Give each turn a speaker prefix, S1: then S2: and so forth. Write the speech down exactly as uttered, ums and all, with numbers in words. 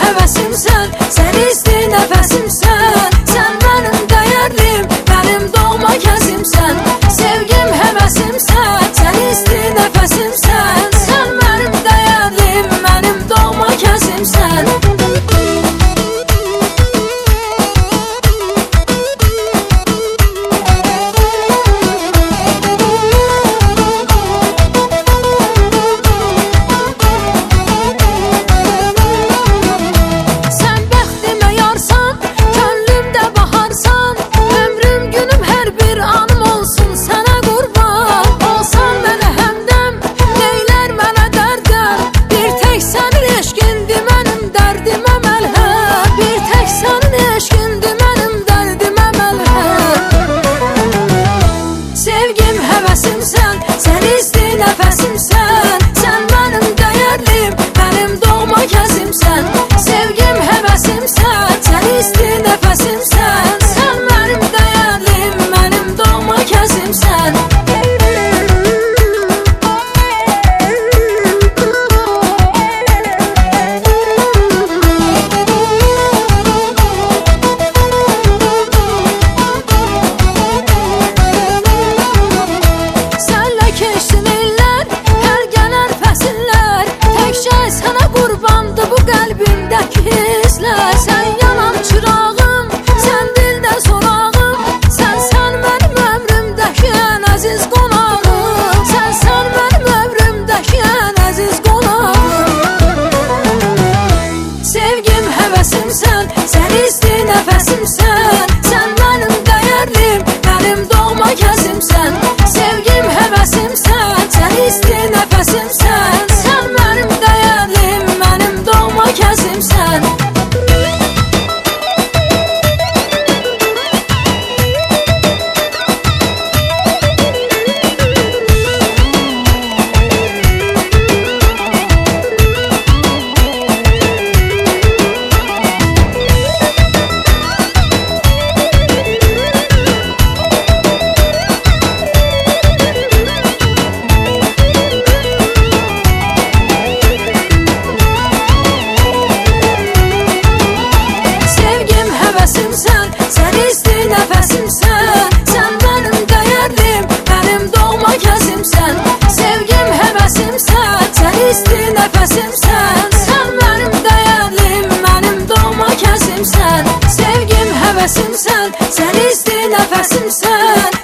S1: həvəsimsən, sən isti nəfəsimsən. Sən mənim dəyərlim, mənim doğma kəsimsən. Sevgim həvəsimsən, sən isti nəfəsimsən. Sən mənim dəyərlim, mənim doğma kəsimsən. Həvəsimsən, sən isti nəfəsimsən. Sən mənim dəyərlim, mənim doğma kəsimsən. Sevgim həvəsimsən, sən isti nəfəsimsən. Sən mənim dəyərlim, mənim doğma kəsimsən. Qəlbimdəki hisslər, sən yanan çırağım, sən dildə sorağım. Sən sən mənim ömrümdəki ən əziz qonağım. Sən sən mənim ömrümdəki ən əziz qonağım. Sevgim həvəsimsən, sən isti nəfəsimsən. Sən mənim dəyərlim, mənim doğma kəsimsən. Sevgim həvəsimsən, sən isti nəfəsimsən. Sən mənim dəyərlim, mənim doğma kəsimsən. Sən isti nəfəsimsən. Sən mənim dəyərlim, mənim doğma kəsimsən. Sevgim həvəsimsən, sən isti nəfəsimsən. Sən mənim dəyərlim, mənim doğma kəsimsən. Sevgim həvəsimsən, sən isti nəfəsimsən.